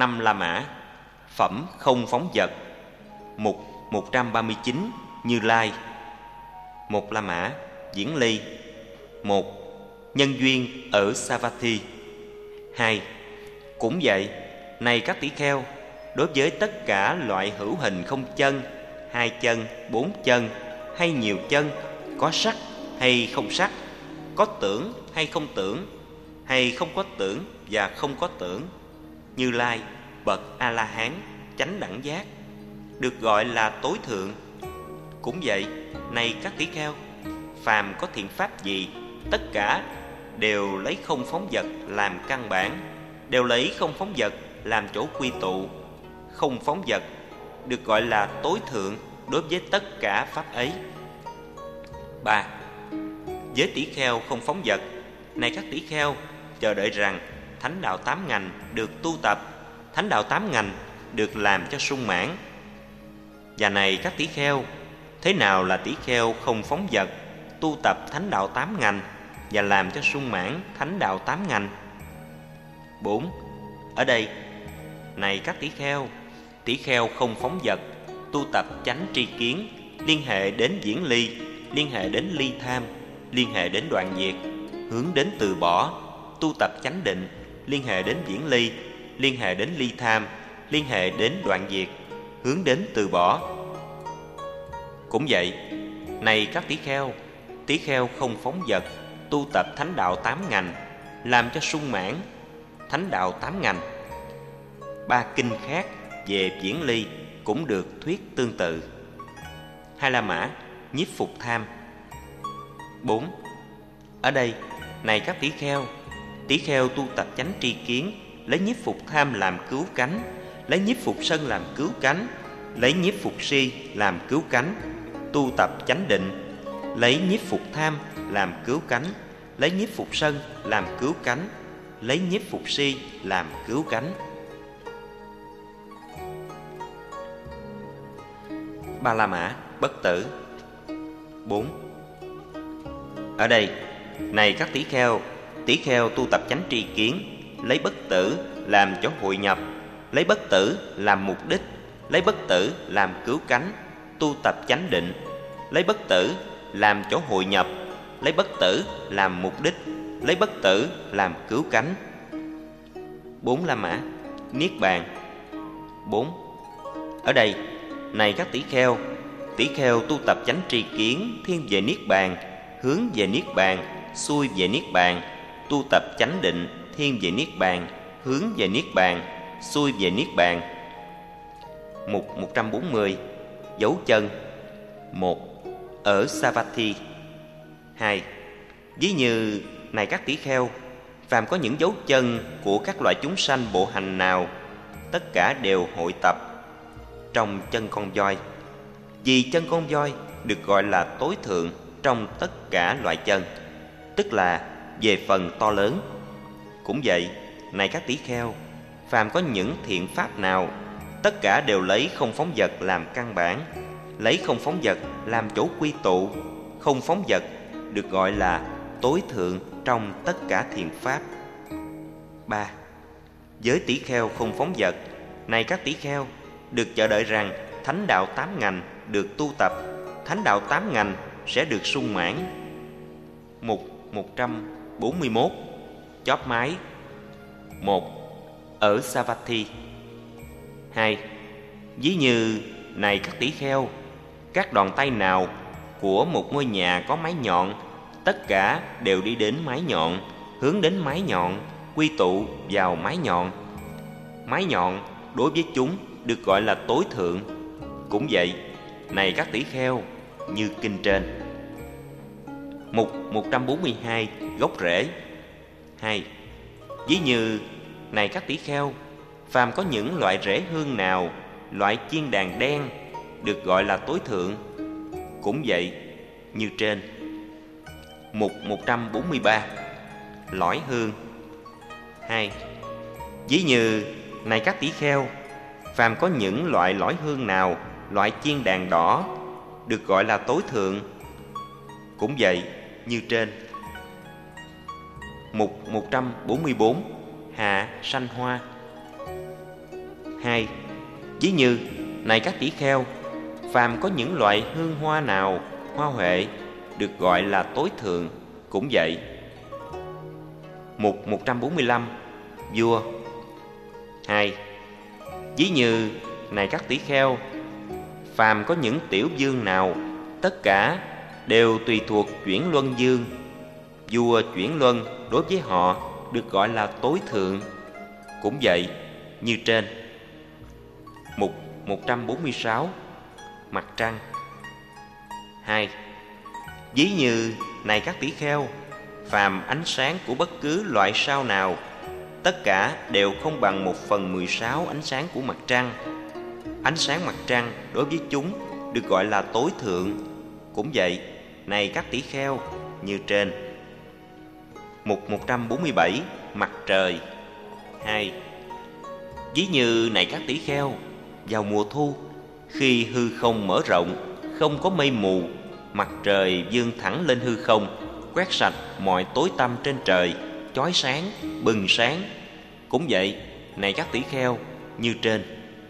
5 La Mã. Phẩm không phóng dật. Mục 139 Như Lai. 1 La Mã Diễn Ly. 1. Nhân duyên ở Savatthi. 2. Cũng vậy, này các tỷ kheo, đối với tất cả loại hữu hình không chân, 2 chân, 4 chân hay nhiều chân, có sắc hay không sắc, có tưởng hay không tưởng, hay không có tưởng và không có tưởng, Như Lai bậc A-la-hán chánh đẳng giác, được gọi là tối thượng. Cũng vậy, này các tỷ kheo, phàm có thiện pháp gì, tất cả đều lấy không phóng dật làm căn bản, đều lấy không phóng dật làm chỗ quy tụ. Không phóng dật được gọi là tối thượng đối với tất cả pháp ấy. 3. Với tỷ kheo không phóng dật, này các tỷ kheo, chờ đợi rằng thánh đạo 8 ngành được tu tập, thánh đạo 8 ngành được làm cho sung mãn. Và này các tỷ kheo, thế nào là tỷ kheo không phóng dật, tu tập thánh đạo 8 ngành và làm cho sung mãn thánh đạo 8 ngành? 4. Ở đây, này các tỷ kheo không phóng dật, tu tập chánh tri kiến, liên hệ đến diễn ly, liên hệ đến ly tham, liên hệ đến đoạn diệt, hướng đến từ bỏ, tu tập chánh định, liên hệ đến diễn ly, liên hệ đến ly tham, liên hệ đến đoạn diệt, hướng đến từ bỏ. Cũng vậy, này các tỷ kheo không phóng dật, tu tập thánh đạo 8 ngành, làm cho sung mãn thánh đạo 8 ngành. 3 kinh khác về diễn ly cũng được thuyết tương tự. 2 La Mã nhiếp phục tham. 4. Ở đây, này các tỷ kheo tu tập chánh tri kiến, lấy nhiếp phục tham làm cứu cánh, lấy nhiếp phục sân làm cứu cánh, lấy nhiếp phục si làm cứu cánh, tu tập chánh định, lấy nhiếp phục tham làm cứu cánh, lấy nhiếp phục sân làm cứu cánh, lấy nhiếp phục si làm cứu cánh. 3 La Mã bất tử. 4. Ở đây, này các tỷ kheo tu tập chánh tri kiến, lấy bất tử làm chỗ hội nhập, lấy bất tử làm mục đích, lấy bất tử làm cứu cánh, tu tập chánh định, lấy bất tử làm chỗ hội nhập, lấy bất tử làm mục đích, lấy bất tử làm cứu cánh. 4 La Mã niết bàn. 4. Ở đây, này các tỷ kheo tu tập chánh tri kiến, thiên về niết bàn, hướng về niết bàn, xuôi về niết bàn, tu tập chánh định, thiên về niết bàn, hướng về niết bàn, xuôi về niết bàn. Mục 140 dấu chân. 1. Ở Savatthi. 2. Ví như, này các tỷ kheo, phàm có những dấu chân của các loại chúng sanh bộ hành nào, tất cả đều hội tập trong chân con voi. Vì chân con voi được gọi là tối thượng trong tất cả loại chân, tức là về phần to lớn. Cũng vậy, này các tỷ kheo, phàm có những thiện pháp nào, tất cả đều lấy không phóng dật làm căn bản, lấy không phóng dật làm chỗ quy tụ. Không phóng dật được gọi là tối thượng trong tất cả thiện pháp. 3. Với tỷ kheo không phóng dật, này các tỷ kheo, được chờ đợi rằng thánh đạo 8 ngành được tu tập, thánh đạo 8 ngành sẽ được sung mãn. Mục 141 chóp mái. 1. Ở Savatthi. 2. Ví như, này các tỷ kheo, các đòn tay nào của một ngôi nhà có mái nhọn, tất cả đều đi đến mái nhọn, hướng đến mái nhọn, quy tụ vào mái nhọn. Mái nhọn đối với chúng được gọi là tối thượng. Cũng vậy, này các tỷ kheo, như kinh trên. Mục 142 gốc rễ. 2. Ví như, này các tỷ kheo, phàm có những loại rễ hương nào, loại chiên đàn đen, được gọi là tối thượng. Cũng vậy, như trên. Mục 143 lõi hương. 2. Ví như, này các tỷ kheo, phàm có những loại lõi hương nào, loại chiên đàn đỏ, được gọi là tối thượng. Cũng vậy, như trên. Mục 144 hạ sanh hoa. 2. Ví như, này các tỷ kheo, phàm có những loại hương hoa nào, hoa huệ, được gọi là tối thượng, cũng vậy. Mục 145. Vua. 2. Ví như, này các tỷ kheo, phàm có những tiểu dương nào, tất cả đều tùy thuộc chuyển luân dương. Vua chuyển luân đối với họ được gọi là tối thượng, cũng vậy như trên. Mục 146. Mặt trăng. 2. Ví như, này các tỷ kheo, phàm ánh sáng của bất cứ loại sao nào, tất cả đều không bằng 1/16 ánh sáng của mặt trăng. Ánh sáng mặt trăng đối với chúng được gọi là tối thượng, cũng vậy, này các tỷ kheo, như trên. Mục 147. Mặt trời. 2. Ví như, này các tỷ kheo, vào mùa thu, khi hư không mở rộng, không có mây mù, mặt trời vươn thẳng lên hư không, quét sạch mọi tối tăm trên trời, chói sáng, bừng sáng, cũng vậy, này các tỷ kheo, như trên.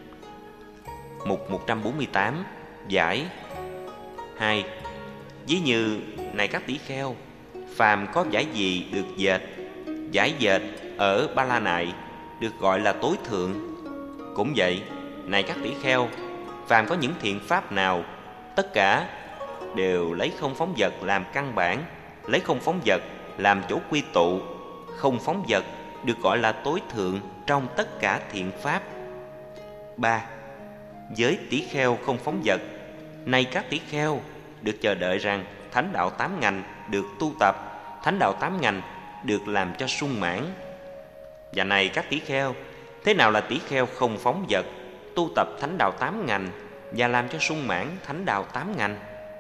Mục 148. Vải. 2. Ví như, này các tỷ kheo, phàm có vải gì được dệt, vải dệt ở Ba La Nại được gọi là tối thượng, cũng vậy, này các tỷ kheo, phàm có những thiện pháp nào, tất cả đều lấy không phóng vật làm căn bản, lấy không phóng vật làm chỗ quy tụ. Không phóng vật được gọi là tối thượng trong tất cả thiện pháp. 3. Với tỷ kheo không phóng vật, này các tỷ kheo, được chờ đợi rằng thánh đạo 8 ngành được tu tập, thánh đạo 8 ngành được làm cho sung mãn. Và này các tỷ kheo, thế nào là tỷ kheo không phóng vật, tu tập thánh đạo 8 ngành và làm cho sung mãn thánh đạo 8 ngành?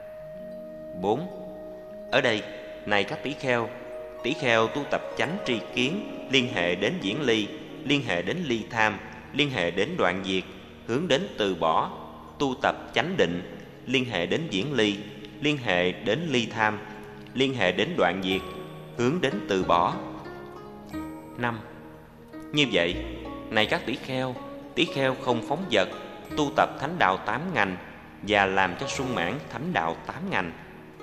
4. Ở đây, này các tỷ kheo tu tập chánh tri kiến, liên hệ đến viễn ly, liên hệ đến ly tham, liên hệ đến đoạn diệt, hướng đến từ bỏ, tu tập chánh định, liên hệ đến viễn ly, liên hệ đến ly tham, liên hệ đến đoạn diệt, hướng đến từ bỏ. 5. Như vậy, này các tỷ kheo không phóng vật, tu tập thánh đạo 8 ngành và làm cho sung mãn thánh đạo 8 ngành.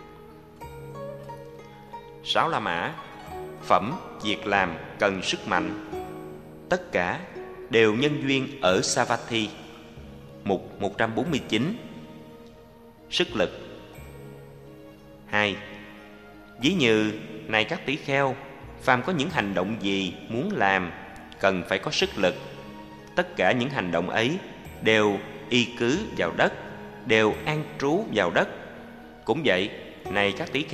6 La Mã. Phẩm việc làm cần sức mạnh. Tất cả đều nhân duyên ở Savatthi. Mục 149. Sức lực. 2. Ví như, này các tỷ kheo, phàm có những hành động gì muốn làm, cần phải có sức lực. Tất cả những hành động ấy đều y cứ vào đất, đều an trú vào đất. Cũng vậy, này các tỷ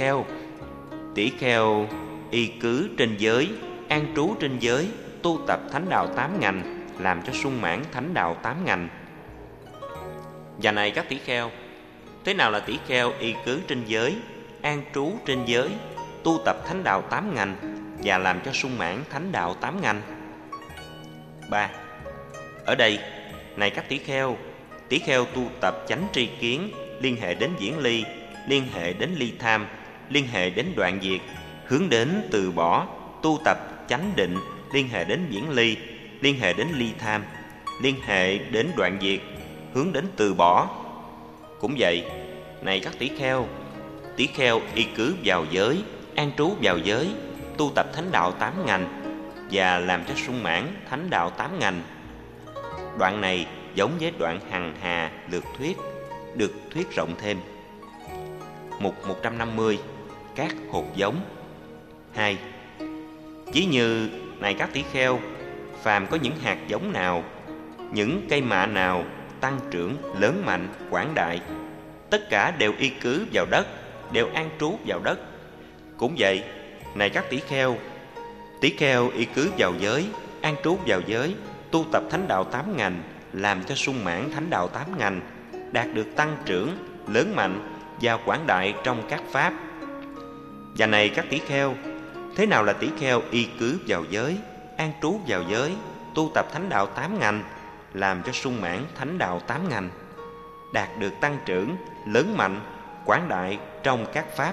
kheo y cứ trên giới, an trú trên giới, tu tập thánh đạo 8 ngành, làm cho sung mãn thánh đạo 8 ngành. Và này các tỷ kheo, thế nào là tỷ kheo y cứ trên giới, an trú trên giới, tu tập thánh đạo 8 ngành và làm cho sung mãn thánh đạo 8 ngành? 3. Ở đây, này các tỷ kheo tu tập chánh tri kiến, liên hệ đến viễn ly, liên hệ đến ly tham, liên hệ đến đoạn diệt, hướng đến từ bỏ, tu tập chánh định, liên hệ đến viễn ly, liên hệ đến ly tham, liên hệ đến đoạn diệt, hướng đến từ bỏ. Cũng vậy, này các tỷ kheo y cứ vào giới, an trú vào giới, tu tập thánh đạo 8 ngành và làm cho sung mãn thánh đạo 8 ngành. Đoạn này giống với đoạn hằng hà lược thuyết, được thuyết rộng thêm. Mục 150. Các hột giống. 2. Ví như, này các tỷ kheo, phàm có những hạt giống nào, những cây mạ nào tăng trưởng lớn mạnh quảng đại, tất cả đều y cứ vào đất, đều an trú vào đất. Cũng vậy, này các tỷ kheo y cứ vào giới, an trú vào giới, tu tập thánh đạo 8 ngành, làm cho sung mãn thánh đạo 8 ngành, đạt được tăng trưởng lớn mạnh và quảng đại trong các pháp. Và này các tỷ kheo, thế nào là tỷ kheo y cứ vào giới, an trú vào giới, tu tập thánh đạo 8 ngành, làm cho sung mãn thánh đạo 8 ngành, đạt được tăng trưởng lớn mạnh quảng đại trong các pháp?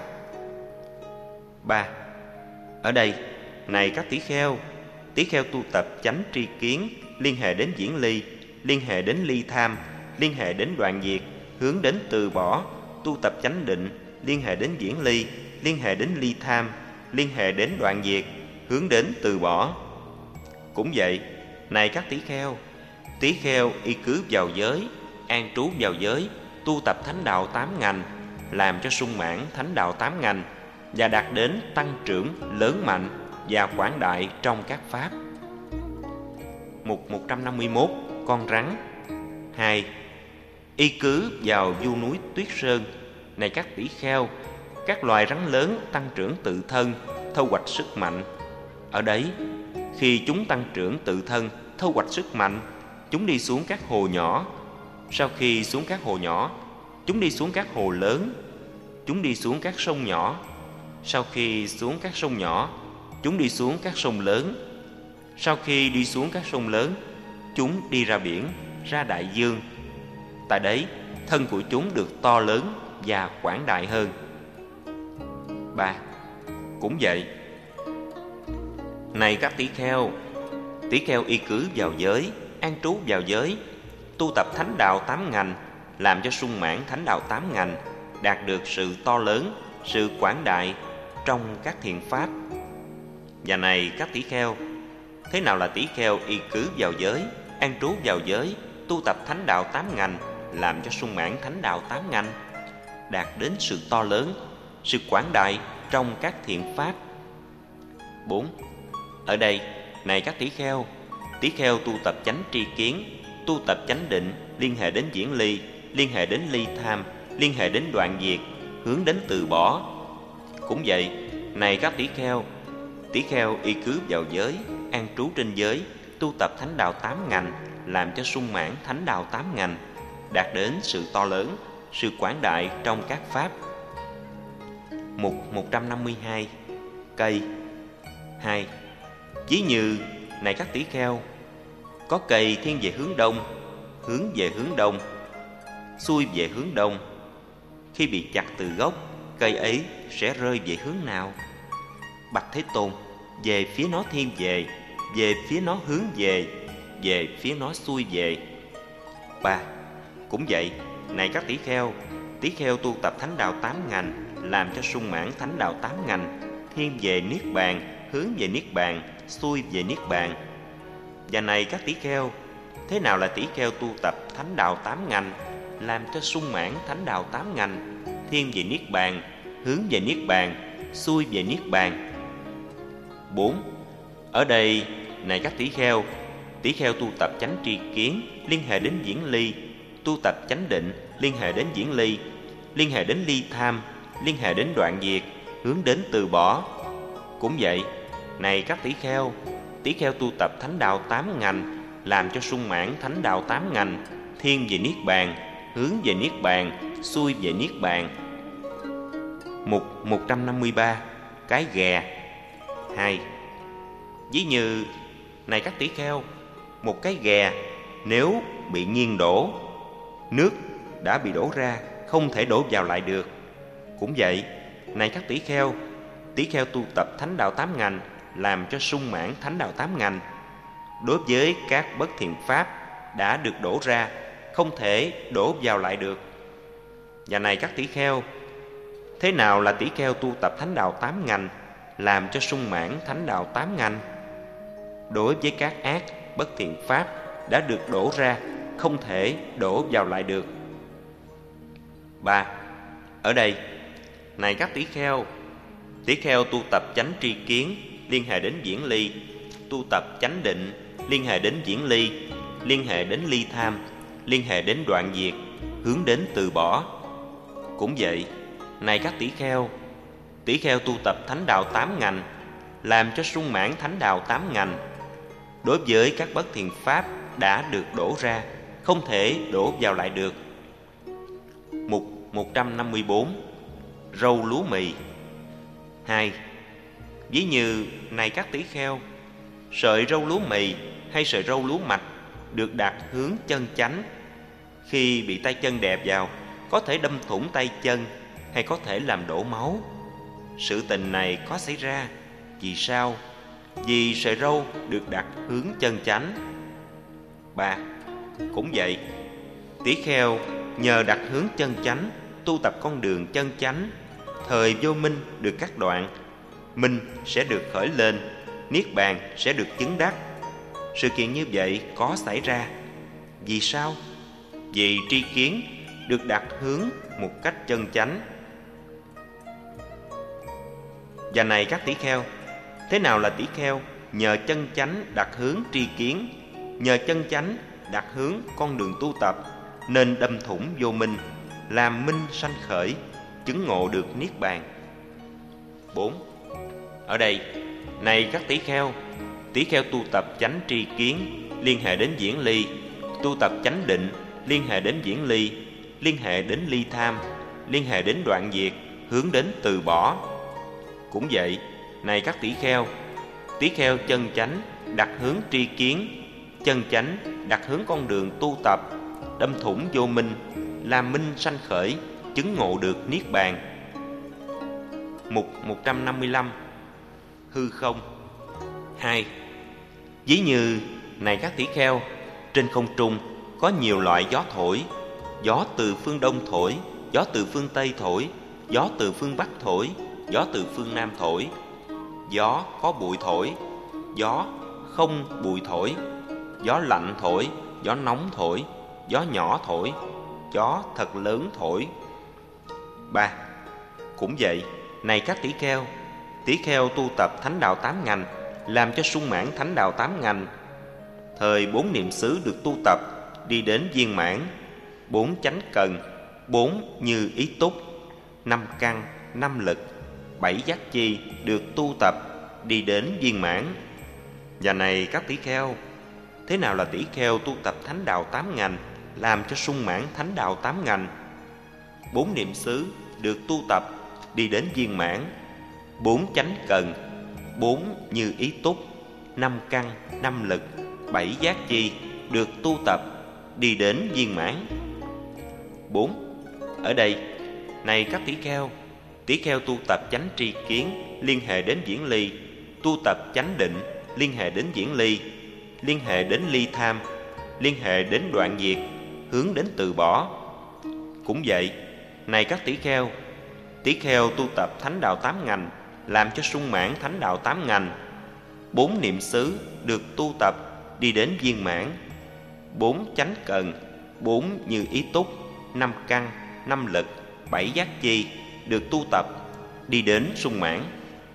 3. Ở đây, này các tỷ kheo tu tập chánh tri kiến, liên hệ đến viễn ly, liên hệ đến ly tham, liên hệ đến đoạn diệt, hướng đến từ bỏ. Tu tập chánh định, liên hệ đến viễn ly, liên hệ đến ly tham, liên hệ đến đoạn diệt, hướng đến từ bỏ. Cũng vậy, này các tỷ kheo y cứ vào giới, an trú vào giới, tu tập thánh đạo 8 ngành, làm cho sung mãn thánh đạo 8 ngành và đạt đến tăng trưởng lớn mạnh và quảng đại trong các pháp. Mục 151 con rắn. 2. Y cứ vào du núi Tuyết Sơn, này các tỷ kheo, các loài rắn lớn tăng trưởng tự thân, thu hoạch sức mạnh. Ở đấy, khi chúng tăng trưởng tự thân, thu hoạch sức mạnh, chúng đi xuống các hồ nhỏ. Sau khi xuống các hồ nhỏ, chúng đi xuống các hồ lớn. Chúng đi xuống các sông nhỏ. Sau khi xuống các sông nhỏ, chúng đi xuống các sông lớn. Sau khi đi xuống các sông lớn, chúng đi ra biển, ra đại dương. Tại đấy, thân của chúng được to lớn và quảng đại hơn. 3. Cũng vậy, này các tỷ kheo y cứ vào giới, an trú vào giới, tu tập thánh đạo 8 ngành, làm cho sung mãn thánh đạo 8 ngành, đạt được sự to lớn, sự quảng đại trong các thiện pháp. Và này các tỷ kheo, thế nào là tỷ kheo y cứ vào giới, an trú vào giới, tu tập thánh đạo 8 ngành, làm cho sung mãn thánh đạo 8 ngành, đạt đến sự to lớn, sự quảng đại trong các thiện pháp. 4. Ở đây, này các tỷ kheo tu tập chánh tri kiến, tu tập chánh định, liên hệ đến viễn ly, liên hệ đến ly tham, liên hệ đến đoạn diệt, hướng đến từ bỏ. Cũng vậy, này các tỷ kheo y cứ vào giới, an trú trên giới, tu tập thánh đạo 8 ngành, làm cho sung mãn thánh đạo 8 ngành, đạt đến sự to lớn, sự quảng đại trong các pháp. Mục 152 cây. 2. Ví như, này các tỷ kheo, có cây thiên về hướng đông, xuôi về hướng đông. Khi bị chặt từ gốc, cây ấy sẽ rơi về hướng nào? Bạch Thế Tôn, về phía nó thiên về phía nó hướng về phía nó xuôi về. 3. Cũng vậy, này các tỷ kheo tu tập thánh đạo 8 ngành, làm cho sung mãn thánh đạo 8 ngành, thiên về niết bàn, hướng về niết bàn, xuôi về niết bàn. Và này các tỷ kheo, thế nào là tỷ kheo tu tập thánh đạo 8 ngành, làm cho sung mãn thánh đạo 8 ngành, thiên về niết bàn, hướng về niết bàn, xuôi về niết bàn? 4. Ở đây, này các tỷ kheo tu tập chánh tri kiến, liên hệ đến viễn ly, tu tập chánh định, liên hệ đến viễn ly, liên hệ đến ly tham, liên hệ đến đoạn diệt, hướng đến từ bỏ. Cũng vậy, này các tỷ kheo tu tập thánh đạo 8 ngành, làm cho sung mãn thánh đạo 8 ngành, thiên về niết bàn, hướng về niết bàn, xuôi về niết bàn. Mục 153 cái ghè. 2. Ví như, này các tỷ kheo, một cái ghè nếu bị nghiêng đổ, nước đã bị đổ ra, không thể đổ vào lại được. Cũng vậy, này các tỷ kheo tu tập thánh đạo 8 ngành, làm cho sung mãn thánh đạo 8 ngành. Đối với các bất thiện pháp đã được đổ ra, không thể đổ vào lại được. Và này các tỷ kheo, thế nào là tỷ kheo tu tập thánh đạo 8 ngành, làm cho sung mãn thánh đạo 8 ngành? Đối với các ác bất thiện pháp đã được đổ ra, không thể đổ vào lại được. 3. Ở đây, này các tỷ kheo tu tập chánh tri kiến, liên hệ đến viễn ly, tu tập chánh định, liên hệ đến viễn ly, liên hệ đến ly tham, liên hệ đến đoạn diệt, hướng đến từ bỏ. Cũng vậy, này các tỷ kheo tu tập thánh đạo 8 ngành, làm cho sung mãn thánh đạo 8 ngành. Đối với các bất thiện pháp đã được đổ ra, không thể đổ vào lại được. Mục 154 râu lúa mì. 2. Ví như, này các tỷ kheo, sợi râu lúa mì hay sợi râu lúa mạch được đặt hướng chân chánh. Khi bị tay chân đè vào, có thể đâm thủng tay chân hay có thể làm đổ máu. Sự tình này có xảy ra. Vì sao? Vì sợi râu được đặt hướng chân chánh. 3. Cũng vậy, tỷ kheo nhờ đặt hướng chân chánh, tu tập con đường chân chánh, thời vô minh được cắt đoạn, minh sẽ được khởi lên, niết bàn sẽ được chứng đắc. Sự kiện như vậy có xảy ra. Vì sao? Vì tri kiến được đặt hướng một cách chân chánh. Và này các tỷ kheo, thế nào là tỷ kheo nhờ chân chánh đặt hướng tri kiến, nhờ chân chánh đặt hướng con đường tu tập, nên đâm thủng vô minh, làm minh sanh khởi, chứng ngộ được niết bàn? 4. Ở đây, này các tỷ kheo tu tập chánh tri kiến, liên hệ đến diễn ly, tu tập chánh định, liên hệ đến diễn ly, liên hệ đến ly tham, liên hệ đến đoạn diệt, hướng đến từ bỏ. Cũng vậy, này các tỷ kheo chân chánh đặt hướng tri kiến, chân chánh đặt hướng con đường tu tập, đâm thủng vô minh, làm minh sanh khởi, chứng ngộ được niết bàn. Mục 155. Hư không. 2. Ví như, này các tỷ kheo, trên không trung có nhiều loại gió thổi, gió từ phương Đông thổi, gió từ phương Tây thổi, gió từ phương Bắc thổi, gió từ phương Nam thổi. Gió có bụi thổi, gió không bụi thổi, gió lạnh thổi, gió nóng thổi, gió nhỏ thổi, gió thật lớn thổi. 3. Cũng vậy, này các tỷ kheo tu tập thánh đạo 8 ngành, làm cho sung mãn thánh đạo 8 ngành. Thời 4 niệm xứ được tu tập, đi đến viên mãn. 4 chánh cần, 4 như ý túc, 5 căn, 5 lực, 7 giác chi được tu tập, đi đến viên mãn. Và này các tỷ kheo, thế nào là tỷ kheo tu tập thánh đạo 8 ngành, làm cho sung mãn thánh đạo 8 ngành? 4 niệm xứ được tu tập, đi đến viên mãn. 4 chánh cần, 4 như ý túc, 5 căn, 5 lực, 7 giác chi được tu tập, đi đến viên mãn. 4. Ở đây, này các tỷ kheo tu tập chánh tri kiến, liên hệ đến diễn ly, tu tập chánh định, liên hệ đến diễn ly, liên hệ đến ly tham, liên hệ đến đoạn diệt, hướng đến từ bỏ. Cũng vậy, này các tỷ kheo tu tập thánh đạo 8 ngành, làm cho sung mãn thánh đạo 8 ngành. 4 niệm xứ được tu tập, đi đến viên mãn. 4 chánh cần, 4 như ý túc, 5 căn, 5 lực, 7 giác chi được tu tập, đi đến sung mãn.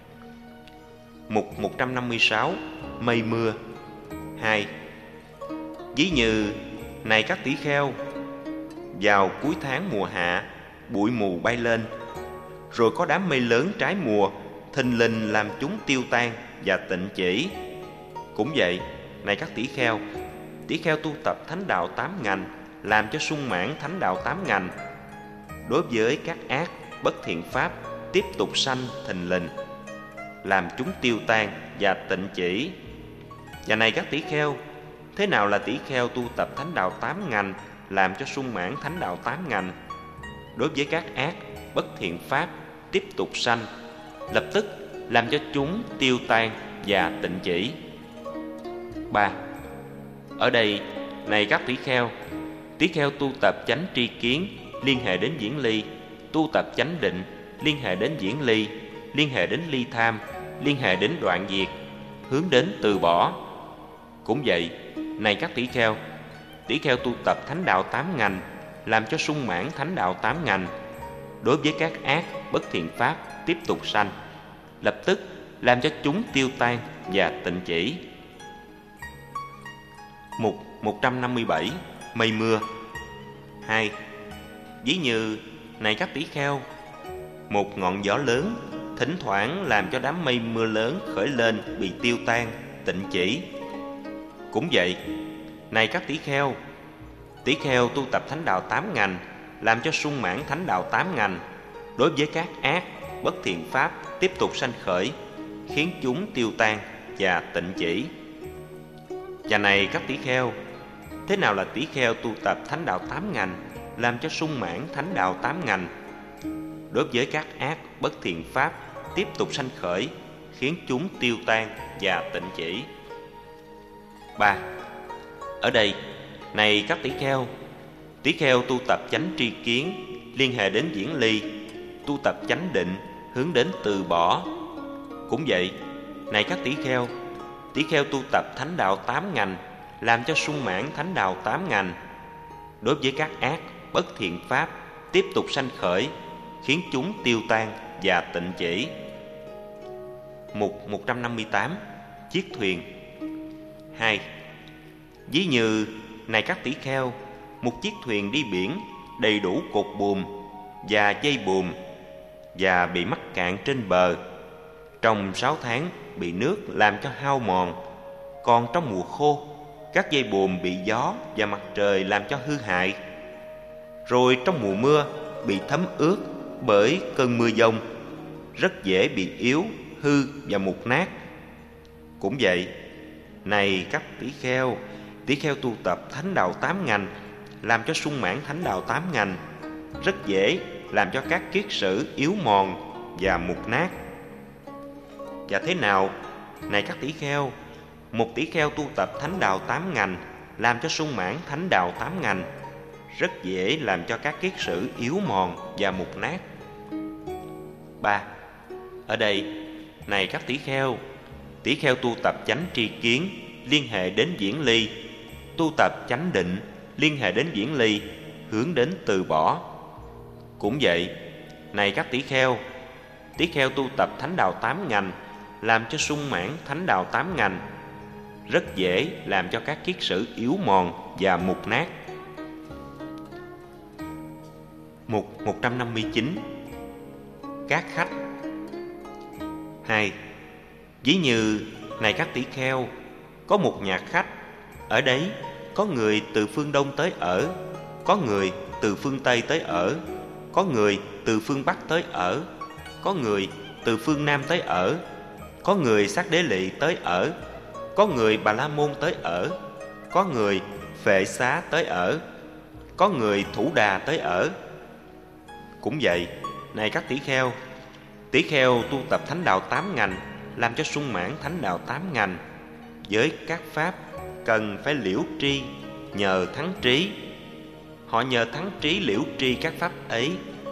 Mục 156. Mây mưa. 2. Ví như, này các tỷ kheo, vào cuối tháng mùa hạ, bụi mù bay lên, rồi có đám mây lớn trái mùa, thình lình làm chúng tiêu tan và tịnh chỉ. Cũng vậy, này các tỷ kheo tu tập thánh đạo 8 ngành, làm cho sung mãn thánh đạo 8 ngành. Đối với các ác, bất thiện pháp, tiếp tục sanh thình lình, làm chúng tiêu tan và tịnh chỉ. Và này các tỷ kheo, thế nào là tỷ kheo tu tập thánh đạo 8 ngành, làm cho sung mãn thánh đạo 8 ngành? Đối với các ác, bất thiện pháp, tiếp tục sanh, lập tức làm cho chúng tiêu tan và tịnh chỉ. 3. Ở đây, này các tỷ kheo tu tập chánh tri kiến, liên hệ đến diễn ly, tu tập chánh định, liên hệ đến diễn ly, liên hệ đến ly tham, liên hệ đến đoạn diệt, hướng đến từ bỏ. Cũng vậy, này các tỷ kheo tu tập thánh đạo 8 ngành, làm cho sung mãn thánh đạo 8 ngành. Đối với các ác, bất thiện pháp, tiếp tục sanh, lập tức làm cho chúng tiêu tan và tịnh chỉ. Mục 157. Mây mưa. 2. Ví như, này các tỷ kheo, một ngọn gió lớn thỉnh thoảng làm cho đám mây mưa lớn khởi lên bị tiêu tan, tịnh chỉ. Cũng vậy, này các tỷ kheo tu tập thánh đạo 8 ngành, làm cho sung mãn thánh đạo 8 ngành. Đối với các ác, bất thiện pháp, tiếp tục sanh khởi, khiến chúng tiêu tan và tịnh chỉ. Và này các tỷ kheo, thế nào là tỷ kheo tu tập thánh đạo 8 ngành, làm cho sung mãn thánh đạo 8 ngành? Đối với các ác, bất thiện pháp, tiếp tục sanh khởi, khiến chúng tiêu tan và tịnh chỉ. 3. Ở đây, này các tỷ kheo tu tập chánh tri kiến, liên hệ đến diễn ly, tu tập chánh định, hướng đến từ bỏ. Cũng vậy, này các tỷ kheo tu tập thánh đạo 8 ngành, làm cho sung mãn thánh đạo 8 ngành. Đối với các ác, bất thiện pháp, tiếp tục sanh khởi, khiến chúng tiêu tan và tịnh chỉ. Mục 158. Chiếc thuyền. 2. Ví như, này các tỷ kheo, một chiếc thuyền đi biển đầy đủ cột buồm và dây buồm và bị mắc cạn trên bờ. Trong 6 tháng bị nước làm cho hao mòn. Còn trong mùa khô, các dây buồm bị gió và mặt trời làm cho hư hại. Rồi trong mùa mưa bị thấm ướt bởi cơn mưa giông, rất dễ bị yếu, hư và mục nát. Cũng vậy, này các tỷ kheo tu tập thánh đạo 8 ngành, làm cho sung mãn thánh đạo 8 ngành, rất dễ làm cho các kiết sử yếu mòn và mục nát. Và thế nào, này các tỷ kheo, một tỷ kheo tu tập thánh đạo 8 ngành, làm cho sung mãn thánh đạo 8 ngành, rất dễ làm cho các kiết sử yếu mòn và mục nát. 3. Ở đây, này các tỷ kheo tu tập chánh tri kiến, liên hệ đến diễn ly, tu tập chánh định, liên hệ đến diễn ly, hướng đến từ bỏ. Cũng vậy, này các tỷ kheo tu tập thánh đạo 8 ngành, làm cho sung mãn thánh đạo 8 ngành, rất dễ làm cho các kiết sử yếu mòn và mục nát. Mục 159. Các khách. 2. Ví như, này các tỷ kheo, có một nhà khách, ở đấy có người từ phương Đông tới ở, có người từ phương Tây tới ở, có người từ phương Bắc tới ở, có người từ phương Nam tới ở, có người Sát Đế Lị tới ở, có người Bà La Môn tới ở, có người Phệ Xá tới ở, có người Thủ Đà tới ở. Cũng vậy, này các tỷ kheo tu tập thánh đạo 8 ngành, làm cho sung mãn thánh đạo 8 ngành, với các pháp cần phải liễu tri nhờ thắng trí. Họ nhờ thắng trí liễu tri các pháp ấy.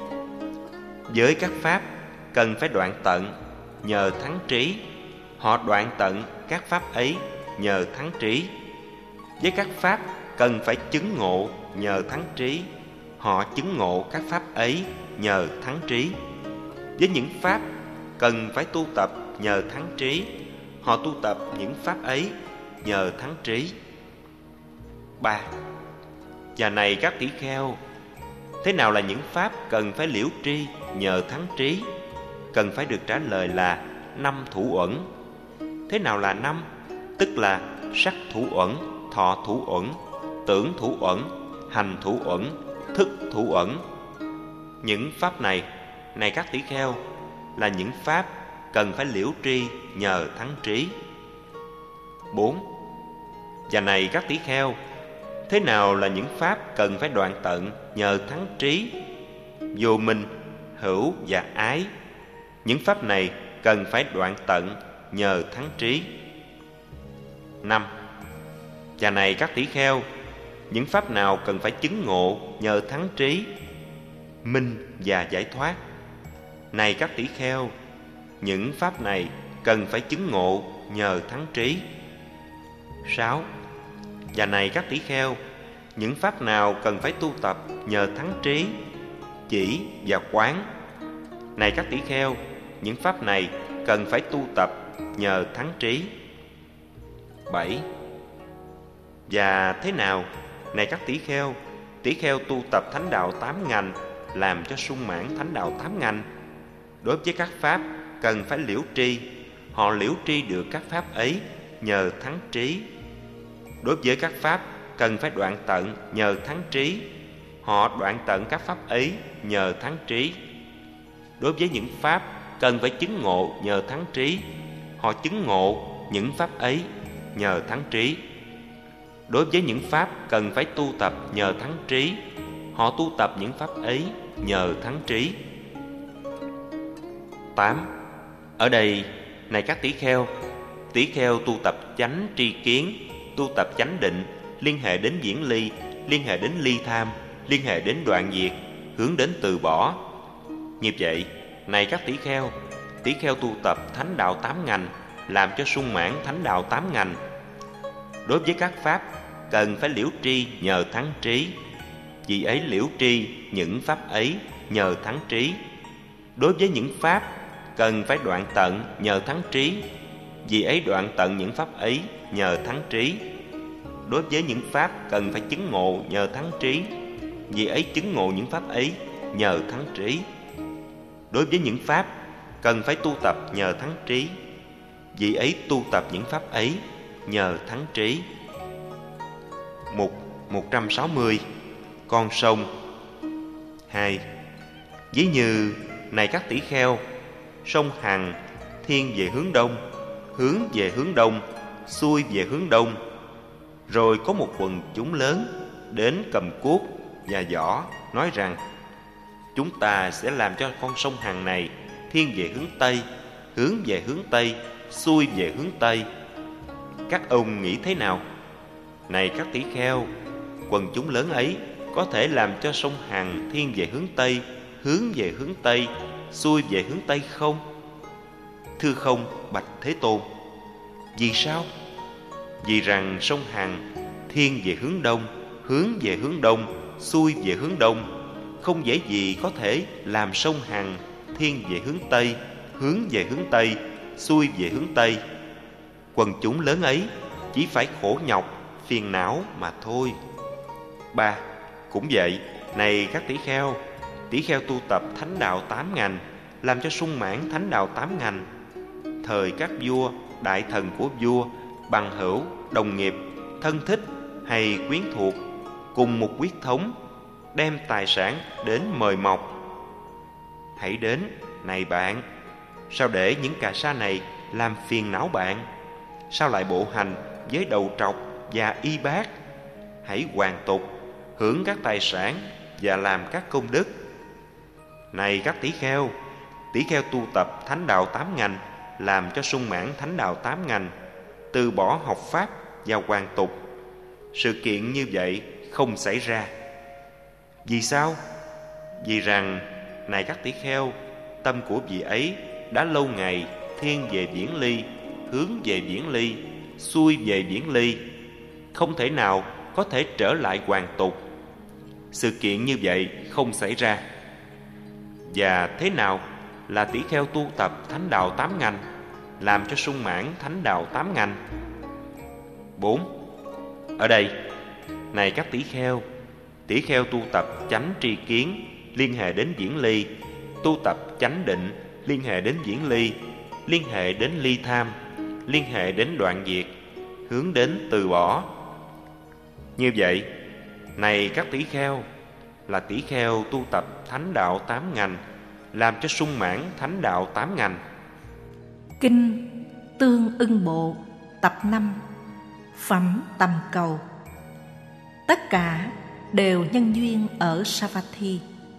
Với các pháp cần phải đoạn tận nhờ thắng trí. Họ đoạn tận các pháp ấy nhờ thắng trí. Với các pháp cần phải chứng ngộ nhờ thắng trí. Họ chứng ngộ các pháp ấy nhờ thắng trí. Với những pháp cần phải tu tập nhờ thắng trí, họ tu tập những pháp ấy nhờ thắng trí. 3. Và này các tỷ kheo, thế nào là những pháp cần phải liễu tri nhờ thắng trí? Cần phải được trả lời là 5 thủ uẩn. Thế nào là 5? Tức là sắc thủ uẩn, thọ thủ uẩn, tưởng thủ uẩn, hành thủ uẩn, thức thủ uẩn. Những pháp này, này các tỷ kheo, là những pháp cần phải liễu tri nhờ thắng trí. 4. Và này các tỷ kheo, thế nào là những pháp cần phải đoạn tận nhờ thắng trí? Vô minh, hữu và ái. Những pháp này cần phải đoạn tận nhờ thắng trí. 5. Và này các tỷ kheo, những pháp nào cần phải chứng ngộ nhờ thắng trí? Minh và giải thoát. Này các tỷ kheo, những pháp này cần phải chứng ngộ nhờ thắng trí. 6. Và này các tỷ kheo, những pháp nào cần phải tu tập nhờ thắng trí? Chỉ và quán. Này các tỷ kheo, những pháp này cần phải tu tập nhờ thắng trí. 7. Và thế nào, này các tỷ kheo tu tập thánh đạo 8 ngành, làm cho sung mãn thánh đạo 8 ngành? Đối với các pháp cần phải liễu tri, họ liễu tri được các pháp ấy nhờ thắng trí. Đối với các pháp cần phải đoạn tận nhờ thắng trí, họ đoạn tận các pháp ấy nhờ thắng trí. Đối với những pháp cần phải chứng ngộ nhờ thắng trí, họ chứng ngộ những pháp ấy nhờ thắng trí. Đối với những pháp cần phải tu tập nhờ thắng trí, họ tu tập những pháp ấy nhờ thắng trí. 8. Ở đây, này các tỷ kheo tu tập chánh tri kiến, tu tập chánh định, liên hệ đến viễn ly, liên hệ đến ly tham, liên hệ đến đoạn diệt, hướng đến từ bỏ. Như vậy, này các tỷ kheo tu tập thánh đạo 8 ngành, làm cho sung mãn thánh đạo 8 ngành. Đối với các pháp, cần phải liễu tri nhờ thắng trí, vì ấy liễu tri những pháp ấy nhờ thắng trí. Đối với những pháp, cần phải đoạn tận nhờ thắng trí, vì ấy đoạn tận những pháp ấy nhờ thắng trí. Đối với những pháp, cần phải chứng ngộ nhờ thắng trí, vì ấy chứng ngộ những pháp ấy nhờ thắng trí. Đối với những pháp, cần phải tu tập nhờ thắng trí, vì ấy tu tập những pháp ấy nhờ thắng trí. Mục 160. Con sông. 2. Ví như, này các tỷ kheo, sông Hằng thiên về hướng đông, hướng về hướng đông, xuôi về hướng đông. Rồi có một quần chúng lớn đến cầm cuốc và giỏ, nói rằng: chúng ta sẽ làm cho con sông Hằng này thiên về hướng Tây, hướng về hướng Tây, xuôi về hướng Tây. Các ông nghĩ thế nào? Này các tỷ kheo, quần chúng lớn ấy có thể làm cho sông Hằng thiên về hướng Tây, hướng về hướng Tây, xuôi về hướng Tây không? Thưa không, bạch Thế Tôn. Vì sao? Vì rằng sông Hằng thiên về hướng đông, hướng về hướng đông, xuôi về hướng đông, không dễ gì có thể làm sông Hằng thiên về hướng Tây, hướng về hướng Tây, xuôi về hướng Tây. Quần chúng lớn ấy chỉ phải khổ nhọc, phiền não mà thôi. 3. Cũng vậy, này các tỷ kheo tu tập thánh đạo 8 ngành, làm cho sung mãn thánh đạo 8 ngành. Thời các vua, đại thần của vua, bằng hữu, đồng nghiệp, thân thích hay quyến thuộc, cùng một quyết thống, đem tài sản đến mời mọc. Hãy đến, này bạn, sao để những cà sa này làm phiền não bạn? Sao lại bộ hành với đầu trọc và y bát? Hãy hoàn tục, hưởng các tài sản và làm các công đức. Này các tỷ kheo tu tập thánh đạo 8 ngành, làm cho sung mãn thánh đạo 8 ngành, từ bỏ học pháp và hoàn tục. Sự kiện như vậy không xảy ra. Vì sao? Vì rằng, này các tỷ kheo, tâm của vị ấy đã lâu ngày thiên về viễn ly, hướng về viễn ly, xuôi về viễn ly, không thể nào có thể trở lại hoàn tục. Sự kiện như vậy không xảy ra. Và thế nào là tỷ kheo tu tập thánh đạo 8 ngành, làm cho sung mãn thánh đạo 8 ngành? 4. Ở đây, này các tỷ kheo tu tập chánh tri kiến, liên hệ đến viễn ly, tu tập chánh định, liên hệ đến viễn ly, liên hệ đến ly tham, liên hệ đến đoạn diệt, hướng đến từ bỏ. Như vậy, này các tỷ kheo, là tỷ kheo tu tập thánh đạo 8 ngành, làm cho sung mãn thánh đạo 8 ngành. Kinh Tương Ưng Bộ tập 5. Phẩm Tầm Cầu. Tất cả đều nhân duyên ở Savatthi.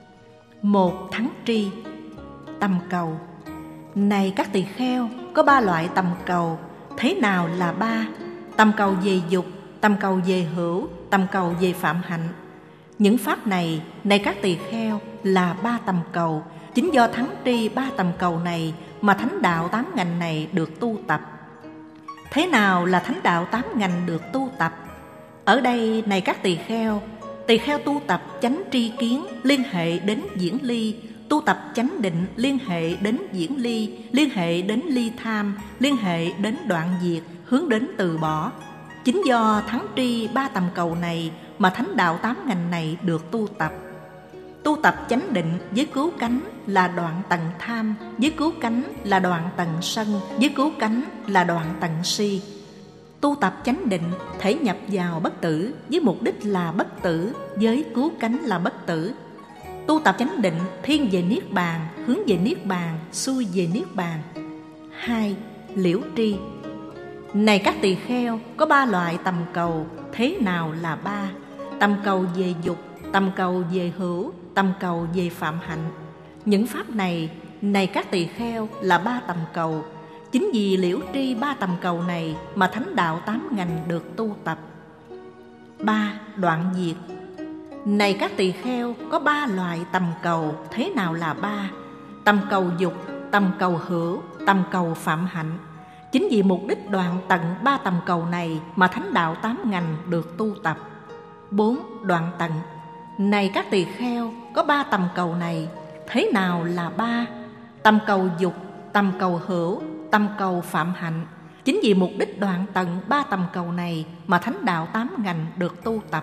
1. Thắng tri. Tầm cầu. Này các tỳ kheo, có 3 loại tầm cầu. Thế nào là 3? Tầm cầu về dục, tầm cầu về hữu, tầm cầu về phạm hạnh. Những pháp này, này các tỳ kheo, là 3 tầm cầu. Chính do thắng tri 3 tầm cầu này mà thánh đạo 8 ngành này được tu tập. Thế nào là thánh đạo 8 ngành được tu tập? Ở đây, này các tỳ kheo tu tập chánh tri kiến, liên hệ đến viễn ly, tu tập chánh định, liên hệ đến viễn ly, liên hệ đến ly tham, liên hệ đến đoạn diệt, hướng đến từ bỏ. Chính do thắng tri 3 tầm cầu này mà thánh đạo 8 ngành này được tu tập. Tu tập chánh định với cứu cánh là đoạn tận tham, với cứu cánh là đoạn tận sân, với cứu cánh là đoạn tận si. Tu tập chánh định thể nhập vào bất tử với mục đích là bất tử, với cứu cánh là bất tử. Tu tập chánh định thiên về niết bàn, hướng về niết bàn, xuôi về niết bàn. 2. Liễu tri. Này các tỳ kheo, có 3 loại tầm cầu. Thế nào là 3? Tầm cầu về dục, tầm cầu về hữu, tầm cầu về phạm hạnh. Những pháp này, này các tỳ kheo, là 3 tầm cầu. Chính vì liễu tri 3 tầm cầu này mà thánh đạo 8 ngành được tu tập. 3. Đoạn diệt. Này các tỳ kheo, có 3 loại tầm cầu, thế nào là 3? Tầm cầu dục, tầm cầu hữu, tầm cầu phạm hạnh. Chính vì mục đích đoạn tận 3 tầm cầu này mà thánh đạo 8 ngành được tu tập. 4. Đoạn tận. Này các tỳ kheo, có 3 tầm cầu này, thế nào là 3? Tầm cầu dục, tầm cầu hữu, tầm cầu phạm hạnh. Chính vì mục đích đoạn tận 3 tầm cầu này mà thánh đạo 8 ngành được tu tập.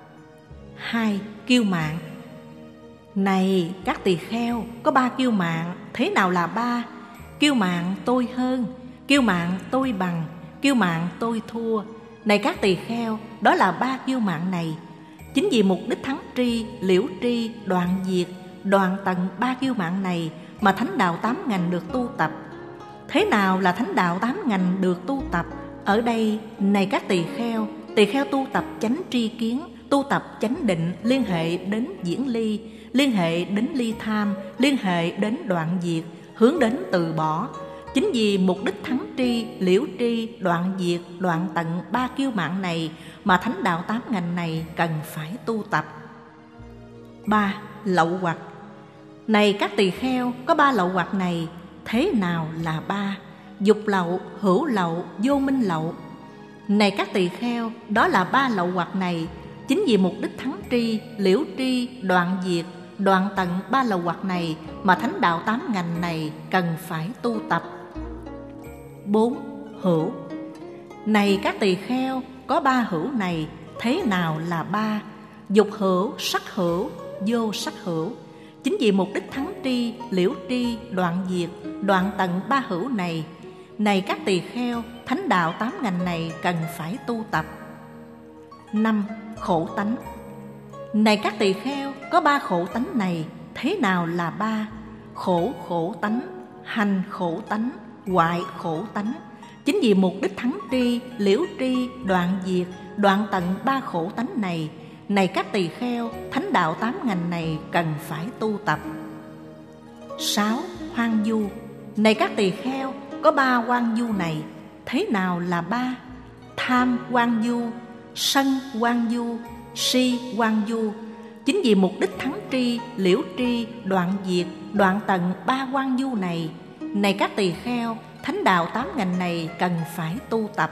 2. Kiêu mạn. Này các tỳ kheo, có 3 kiêu mạn, thế nào là 3? Kiêu mạn tôi hơn, kiêu mạn tôi bằng, kiêu mạn tôi thua. Này các tỳ kheo, đó là 3 kiêu mạn này. Chính vì mục đích thắng tri, liễu tri, đoạn diệt, đoạn tận 3 kiêu mạn này mà thánh đạo 8 ngành được tu tập. Thế nào là thánh đạo 8 ngành được tu tập? Ở đây, này các tỳ kheo tu tập chánh tri kiến, tu tập chánh định liên hệ đến diễn ly, liên hệ đến ly tham, liên hệ đến đoạn diệt, hướng đến từ bỏ. Chính vì mục đích thắng tri, liễu tri, đoạn diệt, đoạn tận 3 kiêu mạn này mà thánh đạo 8 ngành này cần phải tu tập. 3. Lậu hoặc. Này các tỳ kheo, có 3 lậu hoặc này, thế nào là 3? Dục lậu, hữu lậu, vô minh lậu. Này các tỳ kheo, đó là 3 lậu hoặc này. Chính vì mục đích thắng tri, liễu tri, đoạn diệt, đoạn tận 3 lậu hoặc này mà thánh đạo 8 ngành này cần phải tu tập. 4. Hữu. Này các tỳ kheo, có 3 hữu này, thế nào là 3? Dục hữu, sắc hữu, vô sắc hữu. Chính vì mục đích thắng tri, liễu tri, đoạn diệt, đoạn tận 3 hữu này, này các tỳ kheo, thánh đạo 8 ngành này cần phải tu tập. 5. Khổ tánh. Này các tỳ kheo, có 3 khổ tánh này, thế nào là 3? Khổ khổ tánh, hành khổ tánh, hoại khổ tánh. Chính vì mục đích thắng tri, liễu tri, đoạn diệt, đoạn tận 3 khổ tánh này, này các tỳ kheo, thánh đạo 8 ngành này cần phải tu tập. 6. Hoang du. Này các tỳ kheo, có 3 hoang du này, thế nào là 3? Tham hoang du, sân hoang du, si hoang du. Chính vì mục đích thắng tri, liễu tri, đoạn diệt, đoạn tận 3 hoang du này, này các tỳ kheo, thánh đạo 8 ngành này cần phải tu tập.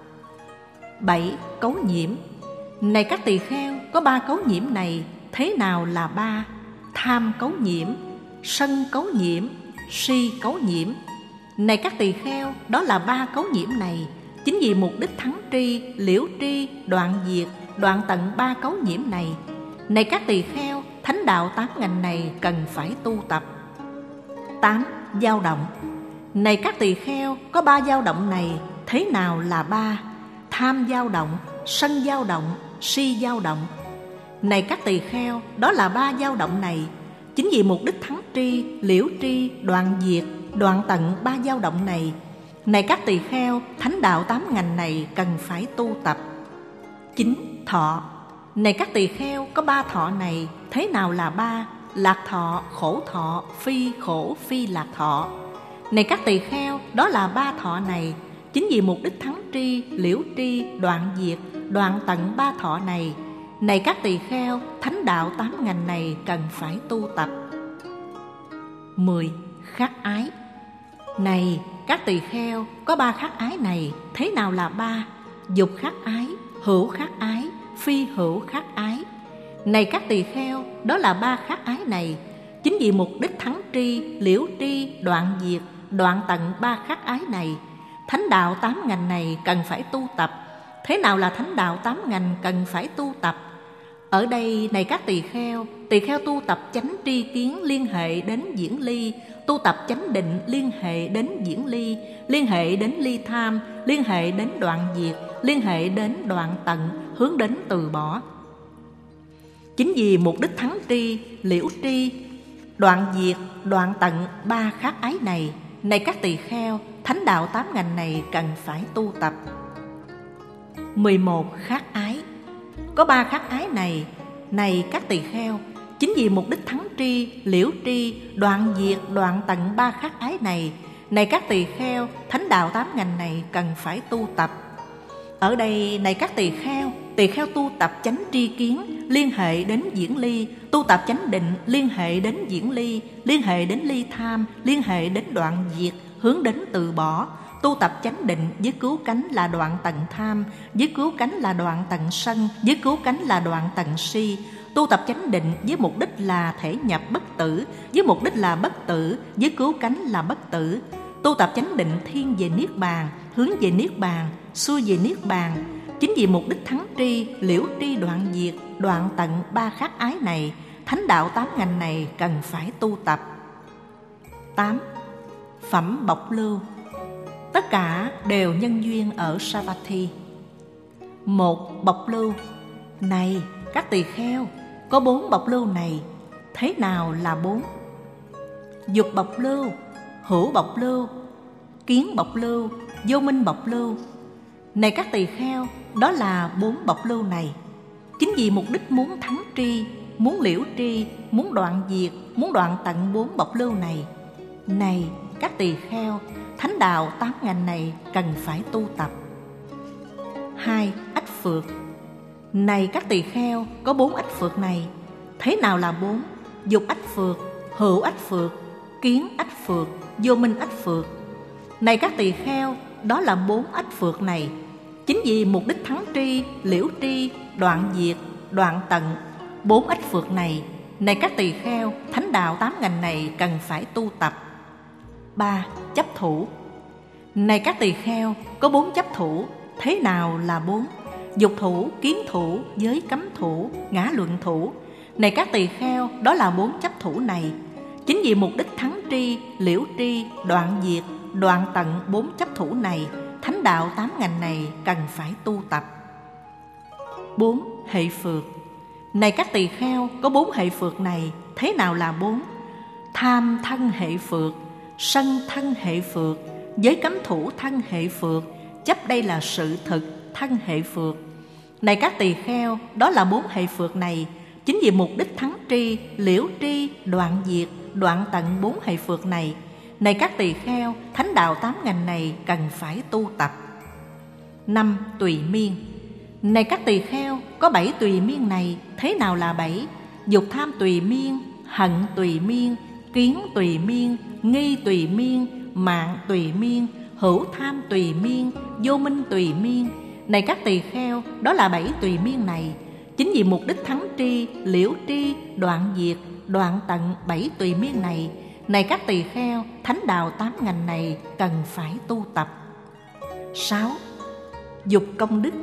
7. Cấu nhiễm. Này các tỳ kheo, có 3 cấu nhiễm này, thế nào là 3? Tham cấu nhiễm, sân cấu nhiễm, si cấu nhiễm. Này các tỳ kheo, đó là 3 cấu nhiễm này. Chính vì mục đích thắng tri, liễu tri, đoạn diệt, đoạn tận 3 cấu nhiễm này, này các tỳ kheo, thánh đạo 8 ngành này cần phải tu tập. 8. Dao động. Này các tỳ kheo, có 3 dao động này, thế nào là 3? Tham dao động, sân dao động, si dao động. Này các tỳ kheo, đó là 3 dao động này. Chính vì mục đích thắng tri, liễu tri, đoạn diệt, đoạn tận 3 dao động này, này các tỳ kheo, thánh đạo 8 ngành này cần phải tu tập. 9. Thọ. Này các tỳ kheo, có 3 thọ này, thế nào là 3? Lạc thọ, khổ thọ, phi khổ phi lạc thọ. Này các tỳ kheo, đó là 3 thọ này. Chính vì mục đích thắng tri, liễu tri, đoạn diệt, đoạn tận 3 thọ này, này các tỳ kheo, thánh đạo 8 ngành này cần phải tu tập. 10. Khắc ái. Này các tỳ kheo, có 3 khắc ái này, thế nào là 3? Dục khắc ái, hữu khắc ái, phi hữu khắc ái. Này các tỳ kheo, đó là 3 khắc ái này. Chính vì mục đích thắng tri, liễu tri, đoạn diệt, đoạn tận 3 khắc ái này, thánh đạo 8 ngành này cần phải tu tập. Thế nào là thánh đạo 8 ngành cần phải tu tập? Ở đây, này các tỳ kheo tu tập chánh tri kiến liên hệ đến diễn ly, tu tập chánh định liên hệ đến diễn ly, liên hệ đến ly tham, liên hệ đến đoạn diệt, liên hệ đến đoạn tận, hướng đến từ bỏ. Chính vì mục đích thắng tri, liễu tri, đoạn diệt, đoạn tận 3 khắc ái này, này các tỳ kheo, thánh đạo 8 ngành này cần phải tu tập. 11. Khắc ái. Có 3 khắc ái này, này các tỳ kheo, chính vì mục đích thắng tri, liễu tri, đoạn diệt, đoạn tận 3 khắc ái này, này các tỳ kheo, thánh đạo 8 ngành này cần phải tu tập. Ở đây, này các tỳ kheo, Tỳ kheo tu tập chánh tri kiến liên hệ đến diễn ly, tu tập chánh định liên hệ đến diễn ly, liên hệ đến ly tham, liên hệ đến đoạn diệt, hướng đến từ bỏ. Tu tập chánh định với cứu cánh là đoạn tận tham, với cứu cánh là đoạn tận sân, với cứu cánh là đoạn tận si. Tu tập chánh định với mục đích là thể nhập bất tử, với mục đích là bất tử, với cứu cánh là bất tử. Tu tập chánh định thiên về niết bàn, hướng về niết bàn, xuôi về niết bàn. Chính vì mục đích thắng tri, liễu tri đoạn diệt, đoạn tận ba khát ái này, thánh đạo 8 ngành này cần phải tu tập. 8. Phẩm bộc lưu. Tất cả đều nhân duyên ở Savatthi. 1. Bộc lưu. Này các tỳ kheo, có 4 bộc lưu này. Thế nào là 4? Dục bộc lưu, hữu bộc lưu, kiến bộc lưu, vô minh bộc lưu. Này các tỳ kheo, đó là 4 bộc lưu này. Chính vì mục đích muốn thắng tri, muốn liễu tri, muốn đoạn diệt, muốn đoạn tận 4 bộc lưu này. Này các tỳ kheo, thánh đạo 8 ngành này cần phải tu tập. 2. Ách phược. Này các tỳ kheo, có 4 ách phược này. Thế nào là 4? Dục ách phược, hữu ách phược, kiến ách phược, vô minh ách phược. Này các tỳ kheo, đó là 4 ách phược này. Chính vì mục đích thắng tri, liễu tri, đoạn diệt, đoạn tận 4 ách phược này. Này các tỳ kheo, thánh đạo 8 ngành này cần phải tu tập. 3. Chấp thủ. Này các tỳ kheo, có 4 chấp thủ. Thế nào là 4? Dục thủ, kiến thủ, giới cấm thủ, ngã luận thủ. Này các tỳ kheo, đó là 4 chấp thủ này. Chính vì mục đích thắng tri, liễu tri, đoạn diệt, đoạn tận 4 chấp thủ này, thánh đạo 8 ngành này cần phải tu tập. 4. Hệ phược. Này các tỳ kheo, có 4 hệ phược này. Thế nào là 4? Tham thân hệ phược, sân thân hệ phược, giới cấm thủ thân hệ phược, chấp đây là sự thực thân hệ phược. Này các tỳ kheo, đó là 4 hệ phược này. Chính vì mục đích thắng tri, liễu tri, đoạn diệt, đoạn tận 4 hệ phược này. Này các tỳ kheo, thánh đạo 8 ngành này cần phải tu tập. 5. Tùy miên. Này các tỳ kheo, có 7 tùy miên này. Thế nào là 7? Dục tham tùy miên, hận tùy miên, kiến tùy miên, nghi tùy miên, mạng tùy miên, hữu tham tùy miên, vô minh tùy miên. Này các tỳ kheo, đó là 7 tùy miên này. Chính vì mục đích thắng tri, liễu tri, đoạn diệt, đoạn tận 7 tùy miên này. Này các tỳ kheo, thánh đạo 8 ngành này cần phải tu tập. 6. Dục công đức.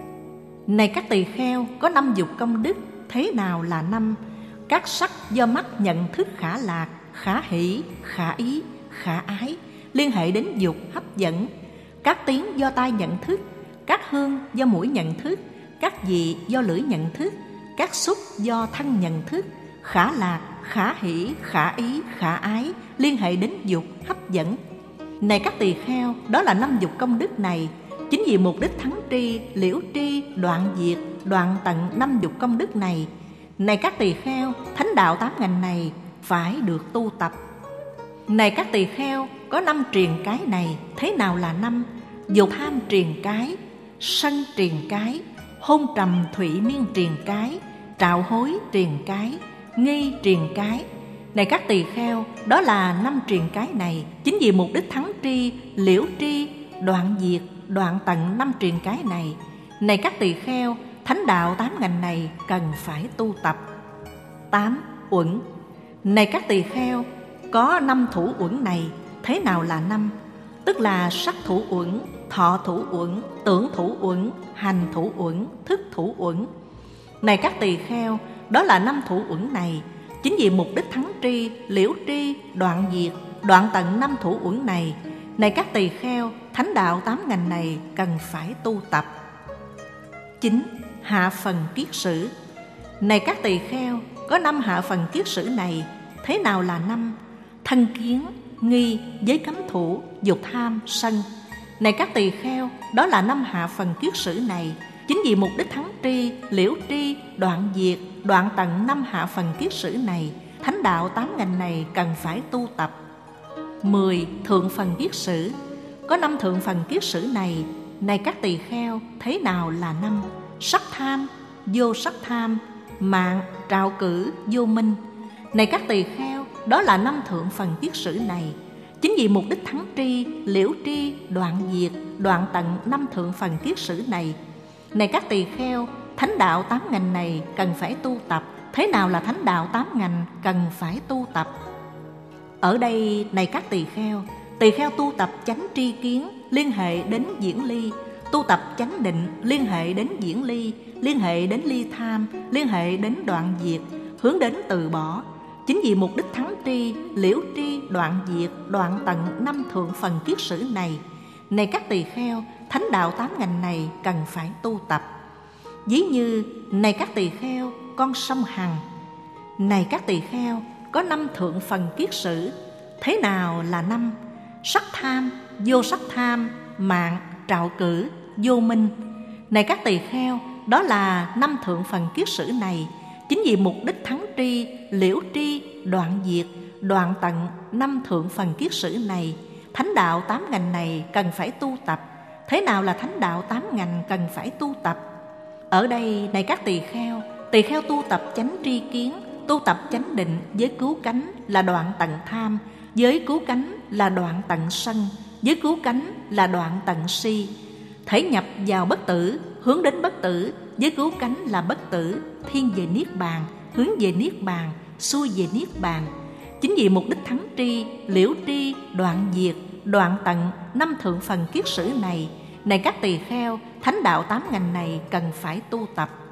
Này các tỳ kheo, có 5 dục công đức. Thế nào là 5? Các sắc do mắt nhận thức khả lạc, khả hỷ, khả ý, khả ái, liên hệ đến dục hấp dẫn. Các tiếng do tai nhận thức, các hương do mũi nhận thức, các vị do lưỡi nhận thức, các xúc do thân nhận thức, khả lạc, khả hỷ, khả ý, khả ái, liên hệ đến dục hấp dẫn. Này các tỳ kheo, đó là 5 dục công đức này. Chính vì mục đích thắng tri, liễu tri, đoạn diệt, đoạn tận 5 dục công đức này. Này các tỳ kheo, thánh đạo 8 ngành này phải được tu tập. Này các tỳ kheo, có 5 triền cái này. Thế nào là 5? Dục tham triền cái, sân triền cái, hôn trầm thụy miên triền cái, trạo hối triền cái, nghi triền cái. Này các tỳ kheo, đó là 5 triền cái này. Chính vì mục đích thắng tri, liễu tri, đoạn diệt, đoạn tận 5 triền cái này. Này các tỳ kheo, thánh đạo 8 ngành này cần phải tu tập. 8. Uẩn. Này các tỳ kheo, có 5 thủ uẩn này. Thế nào là 5? Tức là sắc thủ uẩn, thọ thủ uẩn, tưởng thủ uẩn, hành thủ uẩn, thức thủ uẩn. Này các tỳ kheo, đó là 5 thủ uẩn này. Chính vì mục đích thắng tri, liễu tri, đoạn diệt, đoạn tận 5 thủ uẩn này. Này các tỳ kheo, thánh đạo 8 ngành này cần phải tu tập. 9. Hạ phần kiết sử. Này các tỳ kheo, có 5 hạ phần kiết sử này. Thế nào là 5? Thân kiến, nghi, giới cấm thủ, dục tham, sân. Này các tỳ kheo, đó là 5 hạ phần kiết sử này. Chính vì mục đích thắng tri, liễu tri, đoạn diệt, đoạn tận 5 hạ phần kiết sử này, thánh đạo 8 ngành này cần phải tu tập. 10. Thượng phần kiết sử. Có 5 thượng phần kiết sử này. Này các tỳ kheo, thế nào là 5? sắc tham, vô sắc tham, mạng, trạo cử, vô minh. Này các tỳ kheo, đó là 5 thượng phần kiết sử này. Chính vì mục đích thắng tri, liễu tri, đoạn diệt, đoạn tận 5 thượng phần kiết sử này. Này các tỳ kheo, thánh đạo 8 ngành này cần phải tu tập. Thế nào là thánh đạo 8 ngành cần phải tu tập? Ở đây, này các tỳ kheo tu tập chánh tri kiến, liên hệ đến diễn ly, tu tập chánh định, liên hệ đến diễn ly, liên hệ đến ly tham, liên hệ đến đoạn diệt, hướng đến từ bỏ. Chính vì mục đích thắng tri, liễu tri, đoạn diệt, đoạn tận 5 thượng phần kiết sử này. Này các tỳ kheo, thánh đạo 8 ngành này cần phải tu tập. Ví như, này các tỳ kheo, con sông Hằng. Này các tỳ kheo, có 5 thượng phần kiết sử. Thế nào là 5? Sắc tham, vô sắc tham, mạng, trạo cử, vô minh. Này các tỳ kheo, đó là 5 thượng phần kiết sử này. Chính vì mục đích thắng tri, liễu tri, đoạn diệt, đoạn tận 5 thượng phần kiết sử này, thánh đạo 8 ngành này cần phải tu tập. Thế nào là thánh đạo 8 ngành cần phải tu tập? Ở đây, này các tỳ kheo tu tập chánh tri kiến, tu tập chánh định với cứu cánh là đoạn tận tham, với cứu cánh là đoạn tận sân, với cứu cánh là đoạn tận si. Thể nhập vào bất tử, hướng đến bất tử, với cứu cánh là bất tử, thiên về niết bàn, hướng về niết bàn, xuôi về niết bàn. Chính vì mục đích thắng tri, liễu tri, đoạn diệt, đoạn tận 5 thượng phần kiết sử này. Này các tỳ kheo, thánh đạo 8 ngành này cần phải tu tập.